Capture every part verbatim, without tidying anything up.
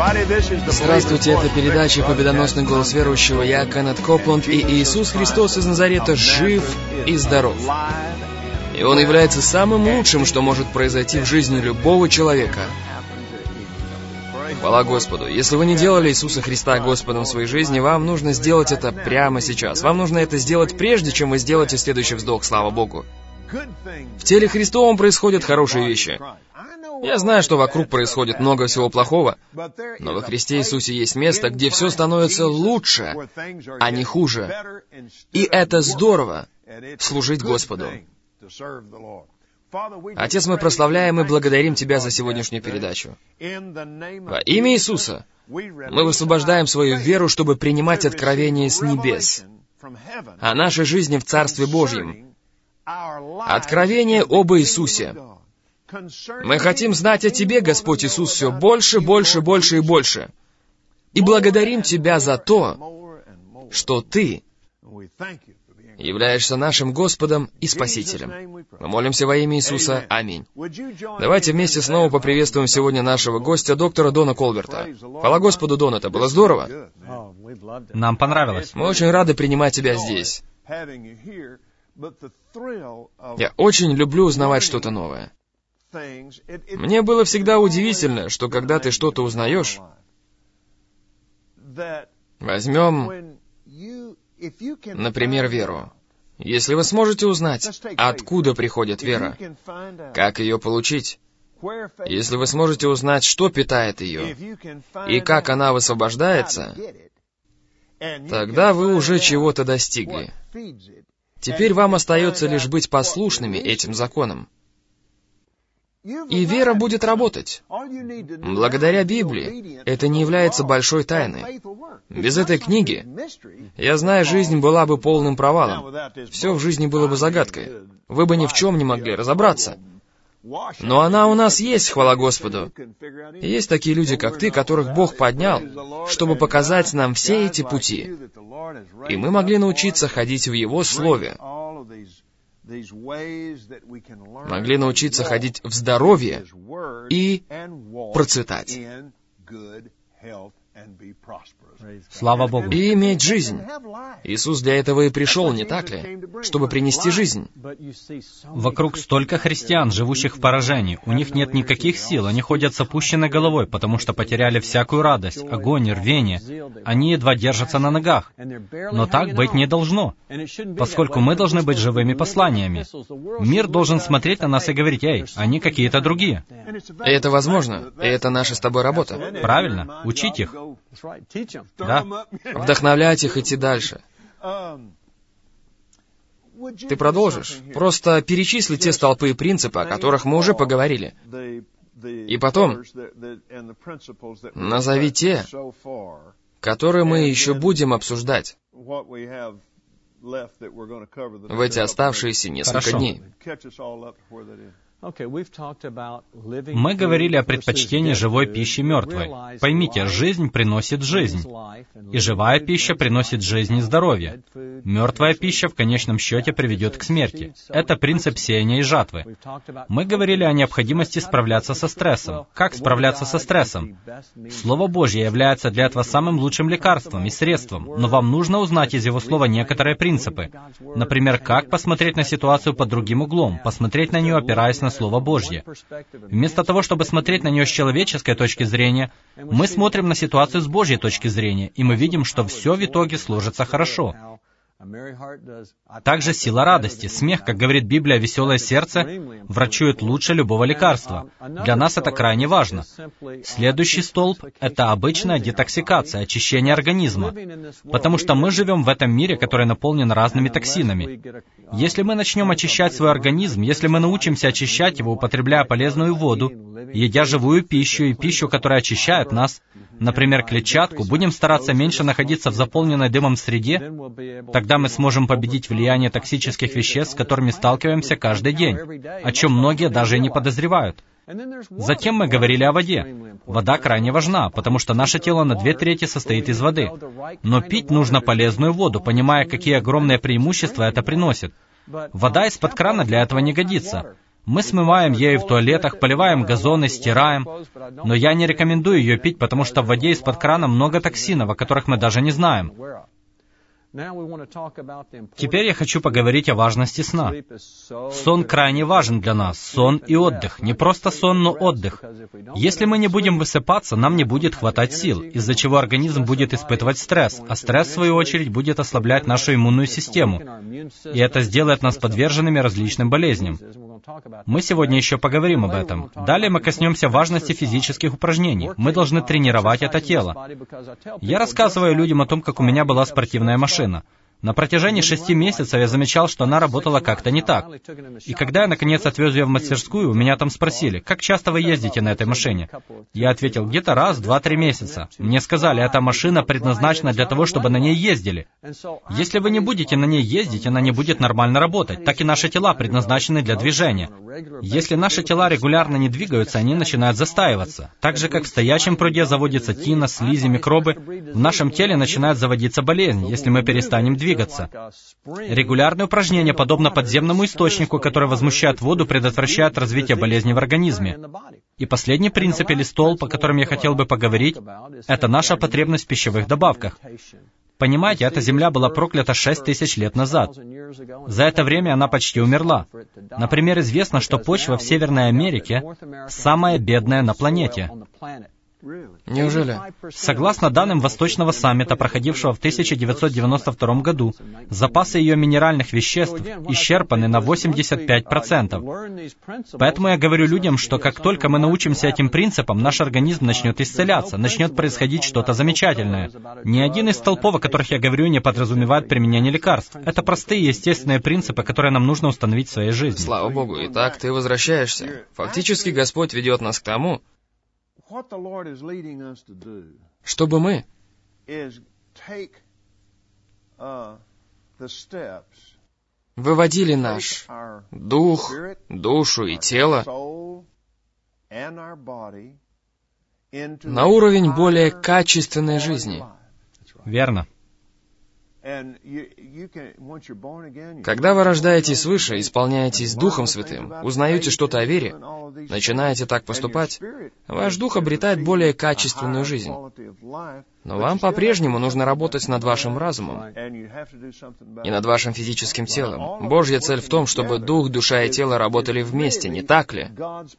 Здравствуйте, это передача «Победоносный голос верующего». Я Кеннет Копланд, и Иисус Христос из Назарета жив и здоров. И Он является самым лучшим, что может произойти в жизни любого человека. Хвала Господу. Если вы не делали Иисуса Христа Господом в своей жизни, вам нужно сделать это прямо сейчас. Вам нужно это сделать прежде, чем вы сделаете следующий вздох, слава Богу. В теле Христовом происходят хорошие вещи. Я знаю, что вокруг происходит много всего плохого, но во Христе Иисусе есть место, где все становится лучше, а не хуже. И это здорово — служить Господу. Отец, мы прославляем и благодарим Тебя за сегодняшнюю передачу. Во имя Иисуса мы высвобождаем свою веру, чтобы принимать откровение с небес о нашей жизни в Царстве Божьем. Откровение об Иисусе. Мы хотим знать о Тебе, Господь Иисус, все больше, больше, больше и больше. И благодарим Тебя за то, что Ты являешься нашим Господом и Спасителем. Мы молимся во имя Иисуса. Аминь. Давайте вместе снова поприветствуем сегодня нашего гостя, доктора Дона Колберта. Хвала Господу, Дон, это было здорово. Нам понравилось. Мы очень рады принимать тебя здесь. Я очень люблю узнавать что-то новое. Мне было всегда удивительно, что когда ты что-то узнаешь, возьмем, например, веру. Если вы сможете узнать, откуда приходит вера, как ее получить, если вы сможете узнать, что питает ее, и как она высвобождается, тогда вы уже чего-то достигли. Теперь вам остается лишь быть послушными этим законам. И вера будет работать. Благодаря Библии это не является большой тайной. Без этой книги, я знаю, жизнь была бы полным провалом. Все в жизни было бы загадкой. Вы бы ни в чем не могли разобраться. Но она у нас есть, хвала Господу. И есть такие люди, как ты, которых Бог поднял, чтобы показать нам все эти пути. И мы могли научиться ходить в Его Слове. Могли научиться ходить в здоровье и процветать. Слава Богу. И иметь жизнь. Иисус для этого и пришел, не так ли? Чтобы принести жизнь. Вокруг столько христиан, живущих в поражении. У них нет никаких сил, они ходят с опущенной головой, потому что потеряли всякую радость, огонь, рвение. Они едва держатся на ногах. Но так быть не должно, поскольку мы должны быть живыми посланиями. Мир должен смотреть на нас и говорить: «Эй, они какие-то другие». И это возможно, и это наша с тобой работа. Правильно, учить их. Да. Вдохновлять их идти дальше. Ты продолжишь? Просто перечисли те столпы и принципы, о которых мы уже поговорили. И потом назови те, которые мы еще будем обсуждать в эти оставшиеся несколько Хорошо. дней. Мы говорили о предпочтении живой пищи мертвой. Поймите, жизнь приносит жизнь, и живая пища приносит жизнь и здоровье. Мертвая пища в конечном счете приведет к смерти. Это принцип сеяния и жатвы. Мы говорили о необходимости справляться со стрессом. Как справляться со стрессом? Слово Божье является для этого самым лучшим лекарством и средством, но вам нужно узнать из Его Слова некоторые принципы. Например, как посмотреть на ситуацию под другим углом, посмотреть на нее, опираясь на Слово Божье. Вместо того, чтобы смотреть на нее с человеческой точки зрения, мы смотрим на ситуацию с Божьей точки зрения, и мы видим, что все в итоге сложится хорошо. Также сила радости, смех, как говорит Библия, веселое сердце врачует лучше любого лекарства. Для нас это крайне важно. Следующий столб — это обычная детоксикация, очищение организма. Потому что мы живем в этом мире, который наполнен разными токсинами. Если мы начнем очищать свой организм, если мы научимся очищать его, употребляя полезную воду, едя живую пищу и пищу, которая очищает нас, например, клетчатку, будем стараться меньше находиться в заполненной дымом среде, тогда мы сможем победить влияние токсических веществ, с которыми сталкиваемся каждый день, о чем многие даже и не подозревают. Затем мы говорили о воде. Вода крайне важна, потому что наше тело на две трети состоит из воды. Но пить нужно полезную воду, понимая, какие огромные преимущества это приносит. Вода из-под крана для этого не годится. Мы смываем ею в туалетах, поливаем газоны, стираем, но я не рекомендую ее пить, потому что в воде из-под крана много токсинов, о которых мы даже не знаем. Теперь я хочу поговорить о важности сна. Сон крайне важен для нас. Сон и отдых. Не просто сон, но отдых. Если мы не будем высыпаться, нам не будет хватать сил, из-за чего организм будет испытывать стресс, а стресс, в свою очередь, будет ослаблять нашу иммунную систему. И это сделает нас подверженными различным болезням. Мы сегодня еще поговорим об этом. Далее мы коснемся важности физических упражнений. Мы должны тренировать это тело. Я рассказываю людям о том, как у меня была спортивная машина. На протяжении шести месяцев я замечал, что она работала как-то не так. И когда я, наконец, отвез ее в мастерскую, у меня там спросили, как часто вы ездите на этой машине? Я ответил, где-то раз, два, три месяца. Мне сказали, эта машина предназначена для того, чтобы на ней ездили. Если вы не будете на ней ездить, она не будет нормально работать. Так и наши тела предназначены для движения. Если наши тела регулярно не двигаются, они начинают застаиваться. Так же, как в стоячем пруде заводится тина, слизи, микробы, в нашем теле начинает заводиться болезнь, если мы перестанем двигаться. Двигаться. Регулярные упражнения, подобно подземному источнику, который возмущает воду, предотвращают развитие болезни в организме. И последний принцип или столб, о котором я хотел бы поговорить, это наша потребность в пищевых добавках. Понимаете, эта земля была проклята шесть тысяч лет назад. За это время она почти умерла. Например, известно, что почва в Северной Америке самая бедная на планете. Неужели? Согласно данным Восточного саммита, проходившего в тысяча девятьсот девяносто втором году, запасы ее минеральных веществ исчерпаны на восемьдесят пять процентов. Поэтому я говорю людям, что как только мы научимся этим принципам, наш организм начнет исцеляться, начнет происходить что-то замечательное. Ни один из столпов, о которых я говорю, не подразумевает применение лекарств. Это простые естественные принципы, которые нам нужно установить в своей жизни. Слава Богу, итак, ты возвращаешься. Фактически Господь ведет нас к тому, чтобы мы выводили наш дух, душу и тело на уровень более качественной жизни. Верно. Когда вы рождаетесь свыше, исполняетесь Духом Святым, узнаете что-то о вере, начинаете так поступать, ваш дух обретает более качественную жизнь. Но вам по-прежнему нужно работать над вашим разумом и над вашим физическим телом. Божья цель в том, чтобы дух, душа и тело работали вместе, не так ли?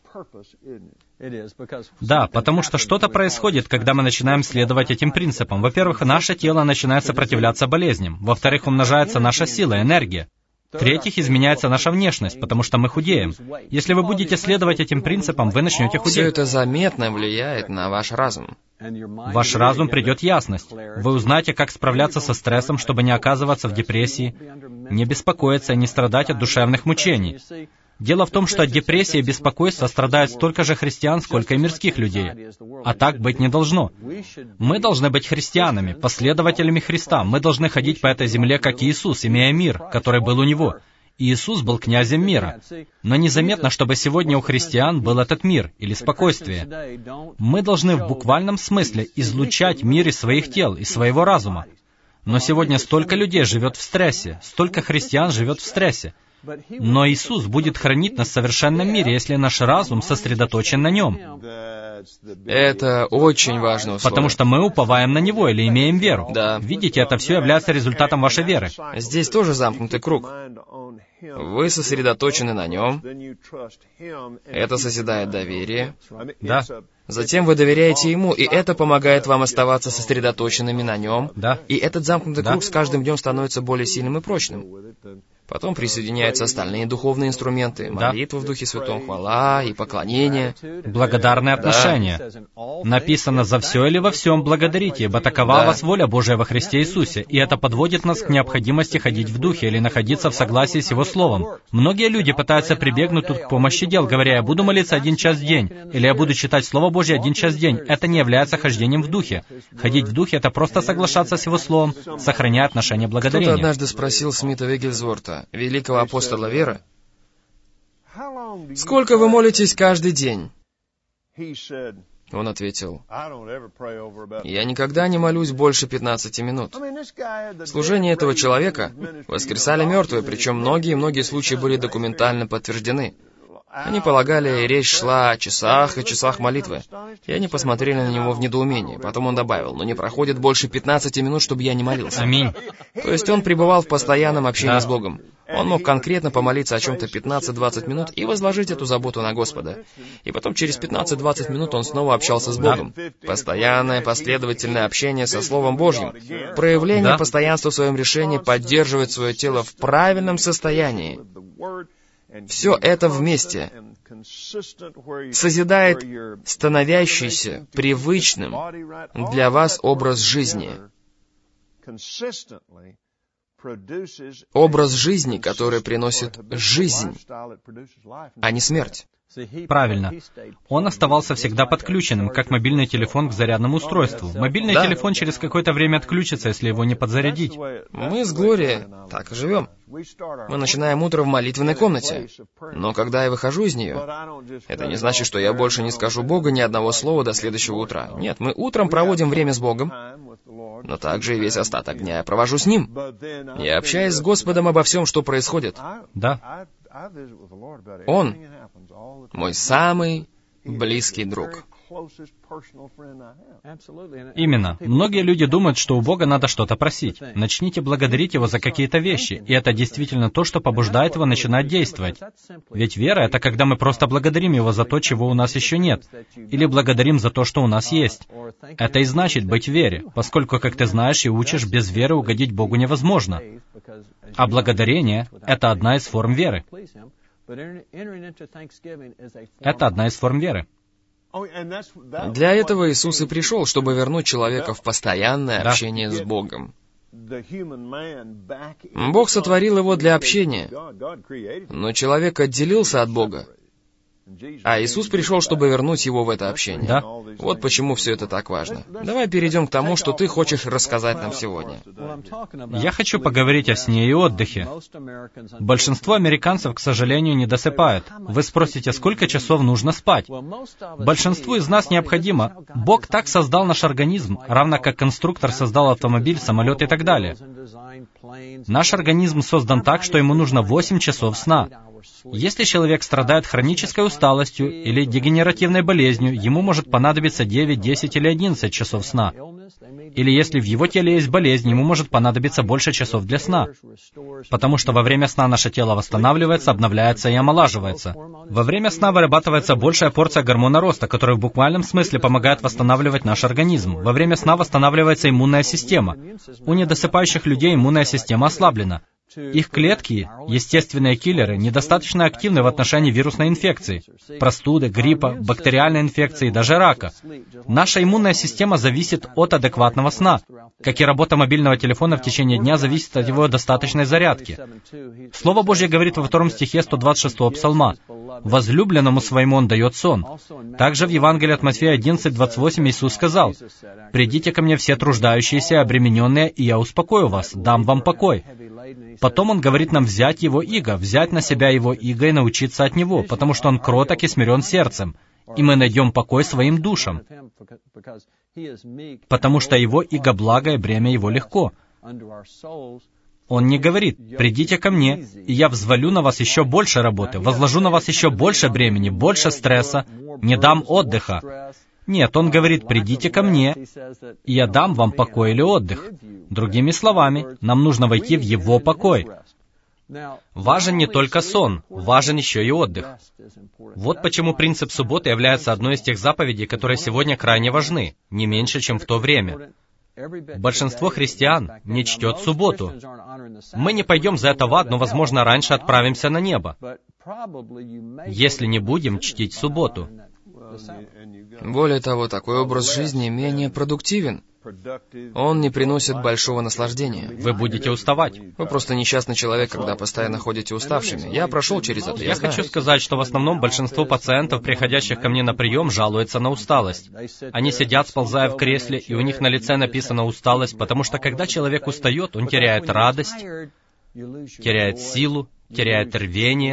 Да, потому что что-то происходит, когда мы начинаем следовать этим принципам. Во-первых, наше тело начинает сопротивляться болезням. Во-вторых, умножается наша сила, энергия. В-третьих, изменяется наша внешность, потому что мы худеем. Если вы будете следовать этим принципам, вы начнете худеть. Все это заметно влияет на ваш разум. В ваш разум придет ясность. Вы узнаете, как справляться со стрессом, чтобы не оказываться в депрессии, не беспокоиться и не страдать от душевных мучений. Дело в том, что от депрессии и беспокойства страдают столько же христиан, сколько и мирских людей. А так быть не должно. Мы должны быть христианами, последователями Христа. Мы должны ходить по этой земле, как Иисус, имея мир, который был у Него. Иисус был князем мира. Но незаметно, чтобы сегодня у христиан был этот мир или спокойствие. Мы должны в буквальном смысле излучать мир из своих тел, из своего разума. Но сегодня столько людей живет в стрессе, столько христиан живет в стрессе. Но Иисус будет хранить нас в совершенном мире, если наш разум сосредоточен на Нем. Это очень важно условие. Потому что мы уповаем на Него или имеем веру. Да. Видите, это все является результатом вашей веры. Здесь тоже замкнутый круг. Вы сосредоточены на Нем. Это созидает доверие. Да. Затем вы доверяете Ему, и это помогает вам оставаться сосредоточенными на Нем. Да. И этот замкнутый Да. круг с каждым днем становится более сильным и прочным. Потом присоединяются остальные духовные инструменты, молитва в Духе Святом, хвала и поклонение. Благодарные отношения. Написано: «За все или во всем благодарите, ибо такова Да. вас воля Божия во Христе Иисусе». И это подводит нас к необходимости ходить в Духе или находиться в согласии с Его Словом. Многие люди пытаются прибегнуть тут к помощи дел, говоря: «Я буду молиться один час в день», или «Я буду читать Слово Божье один час в день». Это не является хождением в Духе. Ходить в Духе — это просто соглашаться с Его Словом, сохраняя отношение Кто-то благодарения. однажды спросил Смита Виггельсворта, великого апостола веры, «Сколько вы молитесь каждый день?» Он ответил: «Я никогда не молюсь больше пятнадцати минут». Служение этого человека воскресали мертвые, причем многие-многие случаи были документально подтверждены. Они полагали, речь шла о часах и часах молитвы. И они посмотрели на него в недоумении. Потом он добавил: «Но не проходит больше пятнадцати минут, чтобы я не молился». Аминь. То есть он пребывал в постоянном общении Да. с Богом. Он мог конкретно помолиться о чем-то пятнадцать-двадцать минут и возложить эту заботу на Господа. И потом через пятнадцать-двадцать минут он снова общался с Богом. Постоянное, последовательное общение со Словом Божьим. Проявление Да. постоянства в своем решении поддерживать свое тело в правильном состоянии. Все это вместе созидает становящийся привычным для вас образ жизни. Образ жизни, который приносит жизнь, а не смерть. Правильно. Он оставался всегда подключенным, как мобильный телефон к зарядному устройству. Мобильный Да. телефон через какое-то время отключится, если его не подзарядить. Мы с Глорией так и живем. Мы начинаем утро в молитвенной комнате. Но когда я выхожу из нее, это не значит, что я больше не скажу Богу ни одного слова до следующего утра. Нет, мы утром проводим время с Богом, но также и весь остаток дня я провожу с Ним. Я общаюсь с Господом обо всем, что происходит. Да. Он мой самый близкий друг. Именно. Многие люди думают, что у Бога надо что-то просить. Начните благодарить Его за какие-то вещи, и это действительно то, что побуждает Его начинать действовать. Ведь вера — это когда мы просто благодарим Его за то, чего у нас еще нет, или благодарим за то, что у нас есть. Это и значит быть в вере, поскольку, как ты знаешь и учишь, без веры угодить Богу невозможно. А благодарение — это одна из форм веры. Это одна из форм веры. Для этого Иисус и пришел, чтобы вернуть человека в постоянное Да. общение с Богом. Бог сотворил его для общения, но человек отделился от Бога. А Иисус пришел, чтобы вернуть его в это общение. Да. Вот почему все это так важно. Давай перейдем к тому, что ты хочешь рассказать нам сегодня. Я хочу поговорить о сне и отдыхе. Большинство американцев, к сожалению, не досыпают. Вы спросите, сколько часов нужно спать? Большинству из нас необходимо. Бог так создал наш организм, равно как конструктор создал автомобиль, самолет и так далее. Наш организм создан так, что ему нужно восемь часов сна. Если человек страдает хронической усталостью или дегенеративной болезнью, ему может понадобиться девять, десять или одиннадцать часов сна. Или если в его теле есть болезнь, ему может понадобиться больше часов для сна. Потому что во время сна наше тело восстанавливается, обновляется и омолаживается. Во время сна вырабатывается большая порция гормона роста, который в буквальном смысле помогает восстанавливать наш организм. Во время сна восстанавливается иммунная система. У недосыпающих людей иммунная система ослаблена. Их клетки, естественные киллеры, недостаточно активны в отношении вирусной инфекции, простуды, гриппа, бактериальной инфекции и даже рака. Наша иммунная система зависит от адекватного сна, как и работа мобильного телефона в течение дня зависит от его достаточной зарядки. Слово Божье говорит во втором стихе сто двадцать шестого псалма: «Возлюбленному своему он дает сон». Также в Евангелии от Матфея одиннадцать двадцать восемь Иисус сказал: «Придите ко мне все труждающиеся и обремененные, и я успокою вас, дам вам покой». Потом он говорит нам взять его иго, взять на себя его иго и научиться от него, потому что он кроток и смирен сердцем, и мы найдем покой своим душам, потому что его иго благо и бремя его легко. Он не говорит: «Придите ко мне, и я взвалю на вас еще больше работы, возложу на вас еще больше бремени, больше стресса, не дам отдыха». Нет, он говорит: «Придите ко мне, и я дам вам покой или отдых». Другими словами, нам нужно войти в его покой. Важен не только сон, важен еще и отдых. Вот почему принцип субботы является одной из тех заповедей, которые сегодня крайне важны, не меньше, чем в то время. Большинство христиан не чтет субботу. Мы не пойдем за это в ад, но, возможно, раньше отправимся на небо, если не будем чтить субботу. Более того, такой образ жизни менее продуктивен. Он не приносит большого наслаждения. Вы будете уставать. Вы просто несчастный человек, когда постоянно ходите уставшими. Я прошел через это, я Я знаю. хочу сказать, что в основном большинство пациентов, приходящих ко мне на прием, жалуются на усталость. Они сидят, сползая в кресле, и у них на лице написано «усталость», потому что когда человек устает, он теряет радость, теряет силу, теряет рвение,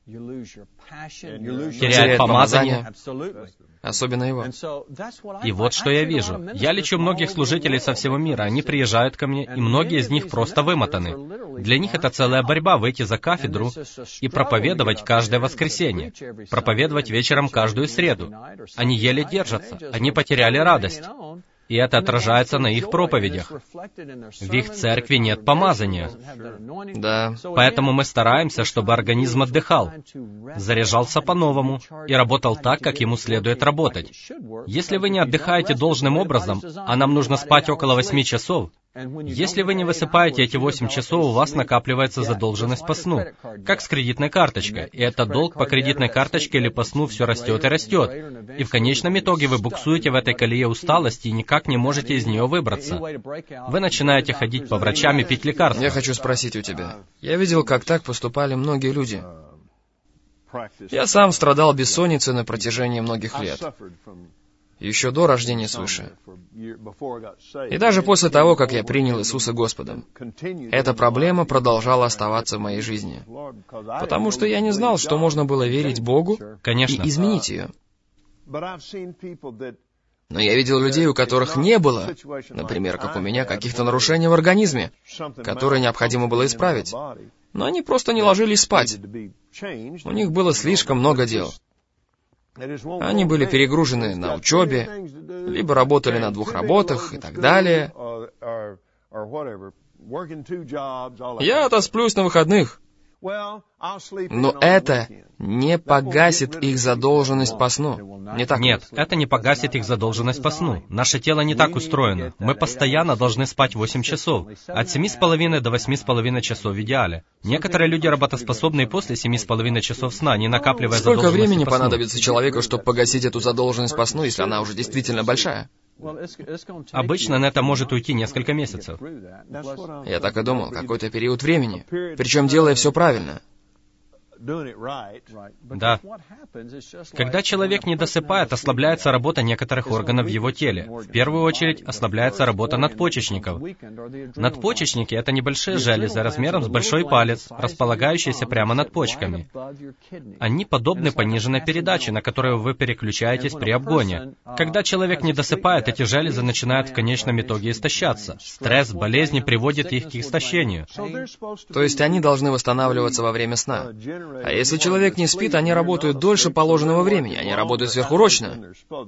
теряет помазание. Особенно его. И вот что я вижу. Я лечу многих служителей со всего мира. Они приезжают ко мне, и многие из них просто вымотаны. Для них это целая борьба выйти за кафедру и проповедовать каждое воскресенье, проповедовать вечером каждую среду. Они еле держатся, они потеряли радость. И это отражается на их проповедях. В их церкви нет помазания. Да. Поэтому мы стараемся, чтобы организм отдыхал, заряжался по-новому и работал так, как ему следует работать. Если вы не отдыхаете должным образом, а нам нужно спать около восьми часов, если вы не высыпаете эти восемь часов, у вас накапливается задолженность по сну, как с кредитной карточкой. И этот долг по кредитной карточке или по сну все растет и растет. И в конечном итоге вы буксуете в этой колее усталости и никак не можете из нее выбраться. Вы начинаете ходить по врачам и пить лекарства. Я хочу спросить у тебя. Я видел, как так поступали многие люди. Я сам страдал бессонницей на протяжении многих лет. Еще до рождения свыше. И даже после того, как я принял Иисуса Господом, эта проблема продолжала оставаться в моей жизни. Потому что я не знал, что можно было верить Богу Конечно. и изменить ее. Но я видел людей, у которых не было, например, как у меня, каких-то нарушений в организме, которые необходимо было исправить. Но они просто не ложились спать. У них было слишком много дел. Они были перегружены на учебе, либо работали на двух работах и так далее. Я отосплюсь на выходных. Но это не погасит их задолженность по сну. Не так? Нет, это не погасит их задолженность по сну. Наше тело не так устроено. Мы постоянно должны спать восемь часов. От семи с половиной до восьми с половиной часов в идеале. Некоторые люди работоспособны и после семи с половиной часов сна, не накапливая Сколько задолженности времени по сну. понадобится человеку, чтобы погасить эту задолженность по сну, если она уже действительно большая? Обычно на это может уйти несколько месяцев. Я так и думал, какой-то период времени. Причем делая все правильно. Да. Когда человек не досыпает, ослабляется работа некоторых органов в его теле. В первую очередь, ослабляется работа надпочечников. Надпочечники — это небольшие железы размером с большой палец, располагающиеся прямо над почками. Они подобны пониженной передаче, на которую вы переключаетесь при обгоне. Когда человек не досыпает, эти железы начинают в конечном итоге истощаться. Стресс, болезни приводят их к истощению. То есть они должны восстанавливаться во время сна. А если человек не спит, они работают дольше положенного времени. Они работают сверхурочно.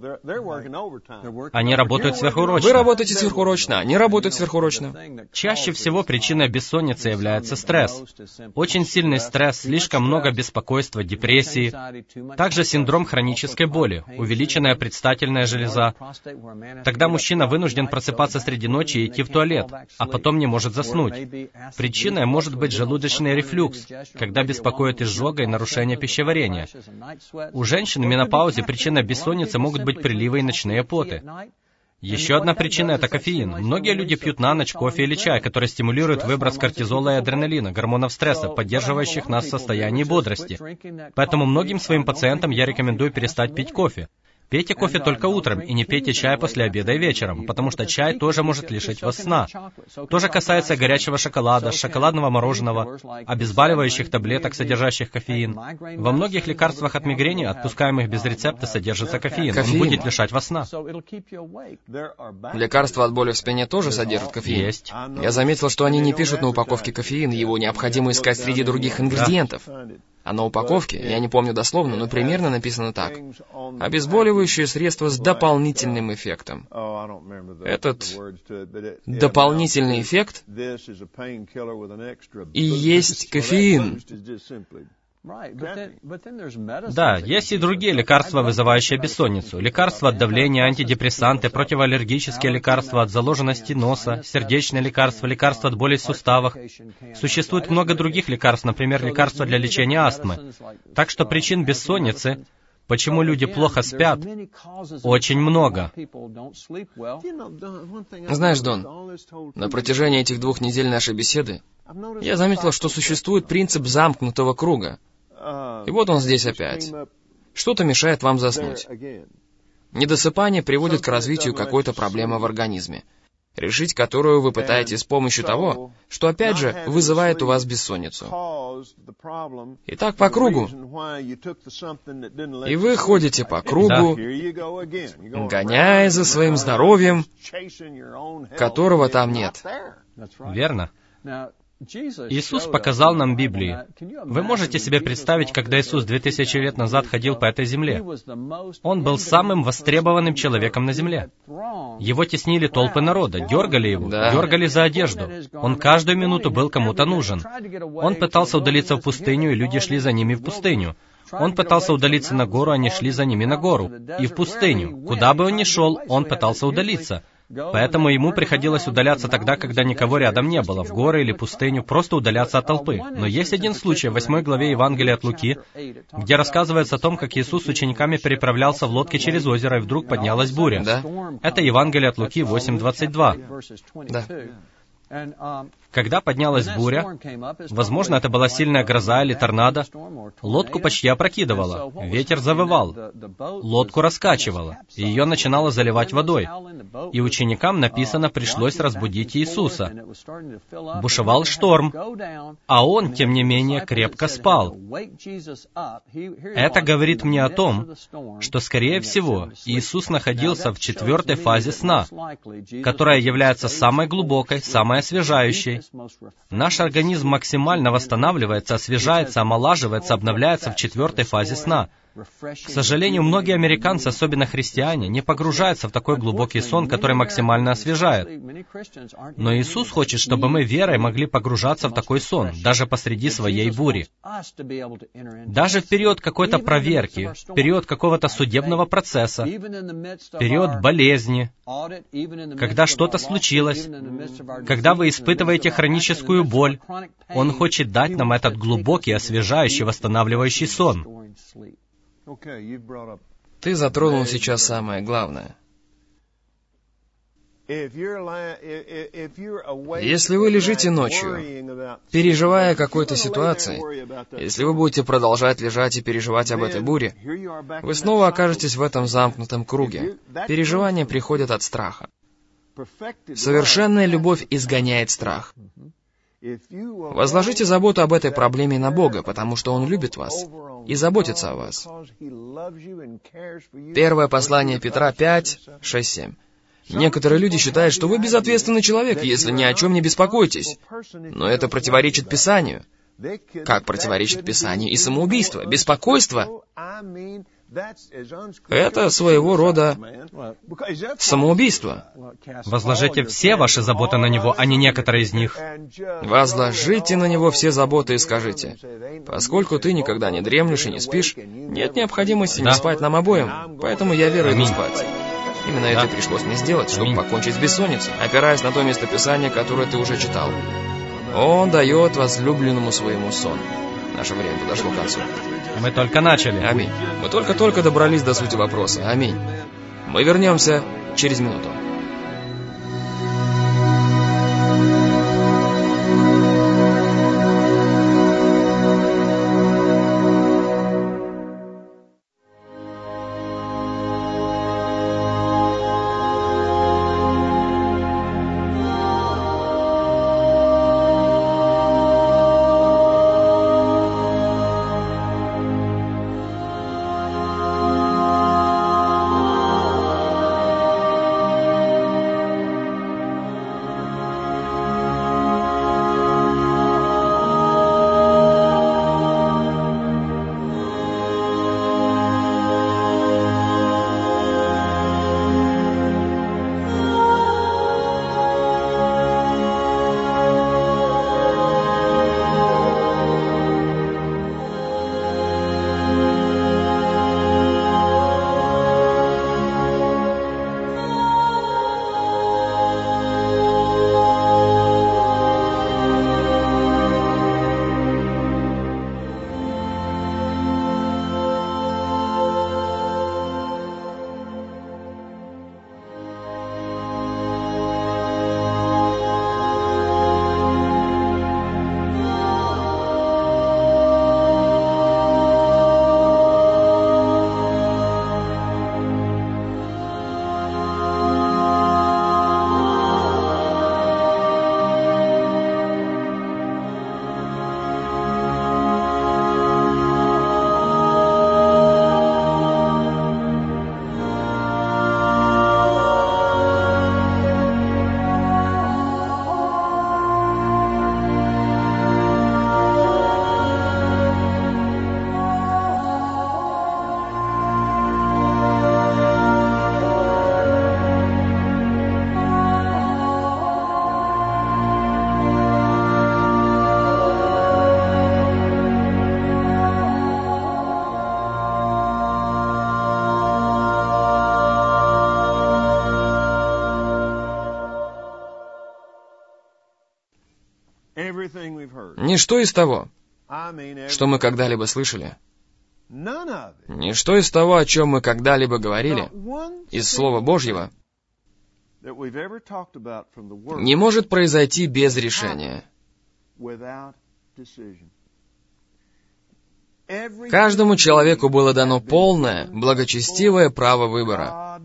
Они работают сверхурочно. Вы работаете сверхурочно, они работают сверхурочно. Чаще всего причиной бессонницы является стресс. Очень сильный стресс, слишком много беспокойства, депрессии. Также синдром хронической боли, увеличенная предстательная железа. Тогда мужчина вынужден просыпаться среди ночи и идти в туалет, а потом не может заснуть. Причиной может быть желудочный рефлюкс, когда беспокоит изжога и нарушение пищеварения. У женщин в менопаузе причиной бессонницы могут быть приливы и ночные поты. Еще одна причина — это кофеин. Многие люди пьют на ночь кофе или чай, который стимулирует выброс кортизола и адреналина, гормонов стресса, поддерживающих нас в состоянии бодрости. Поэтому многим своим пациентам я рекомендую перестать пить кофе. Пейте кофе только утром и не пейте чай после обеда и вечером, потому что чай тоже может лишить вас сна. То же касается горячего шоколада, шоколадного мороженого, обезболивающих таблеток, содержащих кофеин. Во многих лекарствах от мигрени, отпускаемых без рецепта, содержится кофеин. Кофеин. Он будет лишать вас сна. Лекарства от боли в спине тоже содержат кофеин. Есть. Я заметил, что они не пишут на упаковке кофеин, его необходимо искать среди других ингредиентов. А на упаковке, я не помню дословно, но примерно написано так: обезболивающее средство с дополнительным эффектом. Этот дополнительный эффект и есть кофеин. Да, есть и другие лекарства, вызывающие бессонницу. Лекарства от давления, антидепрессанты, противоаллергические лекарства от заложенности носа, сердечные лекарства, лекарства от болей в суставах. Существует много других лекарств, например, лекарства для лечения астмы. Так что причин бессонницы, почему люди плохо спят, очень много. Знаешь, Дон, на протяжении этих двух недель нашей беседы я заметил, что существует принцип замкнутого круга. И вот он здесь опять. Что-то мешает вам заснуть. Недосыпание приводит к развитию какой-то проблемы в организме. решить которую вы пытаетесь с помощью того, что опять же вызывает у вас бессонницу. И так по кругу. И вы ходите по кругу, гоняя за своим здоровьем, которого там нет. Верно. Иисус показал нам Библии. Вы можете себе представить, когда Иисус две тысячи лет назад ходил по этой земле? Он был самым востребованным человеком на земле. Его теснили толпы народа, дергали его, Да. дергали за одежду. Он каждую минуту был кому-то нужен. Он пытался удалиться в пустыню, и люди шли за ними в пустыню. Он пытался удалиться на гору, они шли за ними на гору. И в пустыню. Куда бы он ни шел, он пытался удалиться. Поэтому ему приходилось удаляться тогда, когда никого рядом не было, в горы или пустыню, просто удаляться от толпы. Но есть один случай в восьмой главе Евангелия от Луки, где рассказывается о том, как Иисус с учениками переправлялся в лодке через озеро, и вдруг поднялась буря. Да. Это Евангелие от Луки восемь двадцать два. Да. Когда поднялась буря, возможно, это была сильная гроза или торнадо, лодку почти опрокидывало, ветер завывал, лодку раскачивало, и ее начинало заливать водой. И ученикам, написано, пришлось разбудить Иисуса. Бушевал шторм, а он, тем не менее, крепко спал. Это говорит мне о том, что, скорее всего, Иисус находился в четвертой фазе сна, которая является самой глубокой, самой освежающей. Наш организм максимально восстанавливается, освежается, омолаживается, обновляется в четвертой фазе сна. К сожалению, многие американцы, особенно христиане, не погружаются в такой глубокий сон, который максимально освежает. Но Иисус хочет, чтобы мы верой могли погружаться в такой сон, даже посреди своей бури. Даже в период какой-то проверки, в период какого-то судебного процесса, в период болезни, когда что-то случилось, когда вы испытываете хроническую боль, Он хочет дать нам этот глубокий, освежающий, восстанавливающий сон. Ты затронул сейчас самое главное. Если вы лежите ночью, переживая о какой-то ситуации, если вы будете продолжать лежать и переживать об этой буре, вы снова окажетесь в этом замкнутом круге. Переживания приходят от страха. Совершенная любовь изгоняет страх. Возложите заботу об этой проблеме на Бога, потому что Он любит вас и заботится о вас. Первое послание Петра пять, шесть, семь. Некоторые люди считают, что вы безответственный человек, если ни о чем не беспокоитесь. Но это противоречит Писанию. Как противоречит Писанию и самоубийство? Беспокойство — это своего рода самоубийство. Возложите все ваши заботы на Него, а не некоторые из них. Возложите на Него все заботы и скажите: поскольку ты никогда не дремлешь и не спишь, нет необходимости Да. не спать нам обоим, поэтому я верую иду Аминь. спать. Именно Да. это пришлось мне сделать, чтобы Аминь. покончить с бессонницей, опираясь на то местописание, которое ты уже читал. Он дает возлюбленному своему сон. Наше время подошло к концу. Мы только начали. Аминь. Мы только-только добрались до сути вопроса. Аминь. Мы вернемся через минуту. ничто из того, что мы когда-либо слышали, ничто из того, о чем мы когда-либо говорили, из Слова Божьего, не может произойти без решения. Каждому человеку было дано полное, благочестивое право выбора.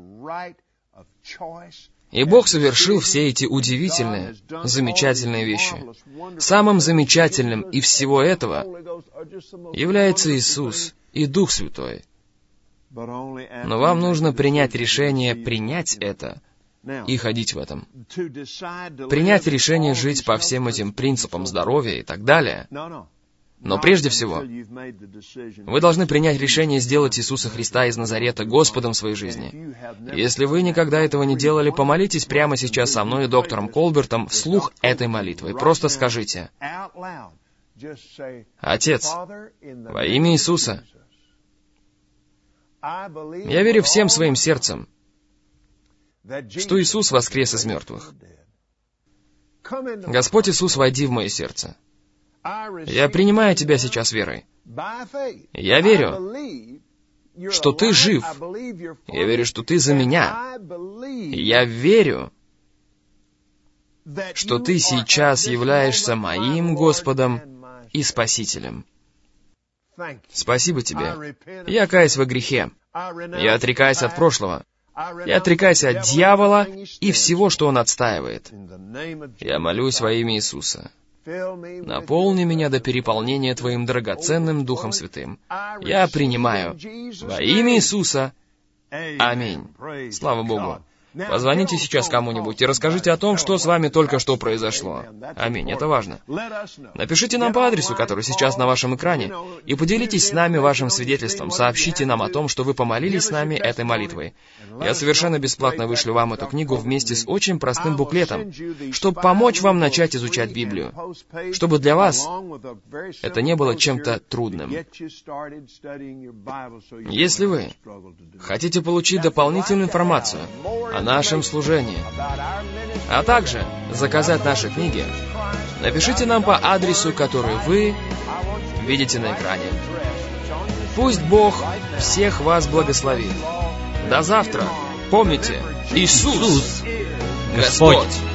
И Бог совершил все эти удивительные, замечательные вещи. Самым замечательным из всего этого является Иисус и Дух Святой. Но вам нужно принять решение принять это и ходить в этом. Принять решение жить по всем этим принципам здоровья и так далее. Но прежде всего, вы должны принять решение сделать Иисуса Христа из Назарета Господом своей жизни. Если вы никогда этого не делали, помолитесь прямо сейчас со мной и доктором Колбертом вслух этой молитвой. Просто скажите: «Отец, во имя Иисуса, я верю всем своим сердцем, что Иисус воскрес из мертвых. Господь Иисус, войди в мое сердце. Я принимаю Тебя сейчас верой. Я верю, что Ты жив. Я верю, что Ты за меня. Я верю, что Ты сейчас являешься моим Господом и Спасителем. Спасибо Тебе. Я каюсь во грехе. Я отрекаюсь от прошлого. Я отрекаюсь от дьявола и всего, что он отстаивает. Я молюсь во имя Иисуса. Наполни меня до переполнения Твоим драгоценным Духом Святым. Я принимаю во имя Иисуса. Аминь. Слава Богу. Позвоните сейчас кому-нибудь и расскажите о том, что с вами только что произошло. Аминь, это важно. Напишите нам по адресу, который сейчас на вашем экране, и поделитесь с нами вашим свидетельством. Сообщите нам о том, что вы помолились с нами этой молитвой. Я совершенно бесплатно вышлю вам эту книгу вместе с очень простым буклетом, чтобы помочь вам начать изучать Библию, чтобы для вас это не было чем-то трудным. Если вы хотите получить дополнительную информацию о нашем служении, а также заказать наши книги, напишите нам по адресу, который вы видите на экране. Пусть Бог всех вас благословит. До завтра. Помните, Иисус, Господь.